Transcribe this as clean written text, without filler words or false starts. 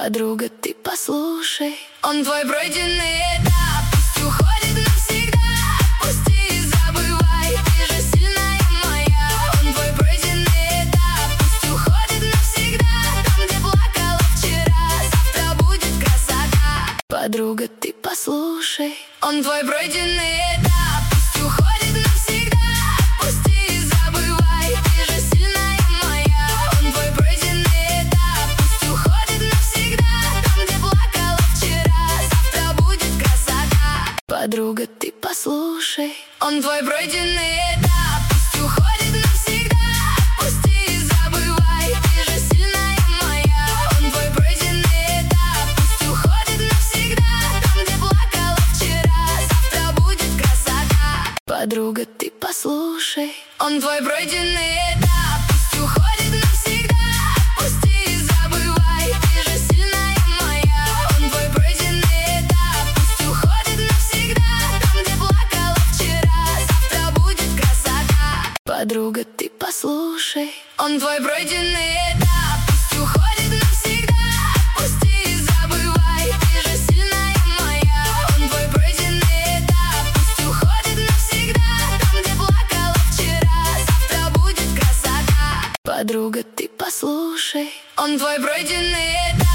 Подруга, ты послушай, он твой пройденный этап. Пусть уходит навсегда, отпусти и забывай. Ты же сильная моя, он твой пройденный этап. Пусть уходит навсегда, там, где плакала вчера, завтра будет красота. Подруга, ты послушай, он твой пройденный этап. Пусть уходит навсегда, отпусти и забывай. Ты же сильная моя, он твой пройденный этап. Пусть уходит навсегда, там, где плакала вчера, завтра будет красота. Подруга, ты послушай, он твой пройденный этап. Пусть уходит навсегда, отпусти и забывай. Ты же сильная моя, он твой пройденный этап. Пусть уходит навсегда, там, где плакала вчера, завтра будет красота. Подруга, ты послушай, он твой пройденный этап. Пусть уходит навсегда, отпусти и забывай. Ты же сильная моя, он твой пройденный этап. Пусть уходит навсегда, там, где плакала вчера, завтра будет красота. Подруга, ты послушай, он твой пройденный этап. Пусть уходит навсегда, отпусти и забывай. Ты же сильная моя, он твой пройденный этап. Пусть уходит навсегда, там, где плакала вчера, завтра будет красота. Подруга, ты послушай, он твой пройденный этап.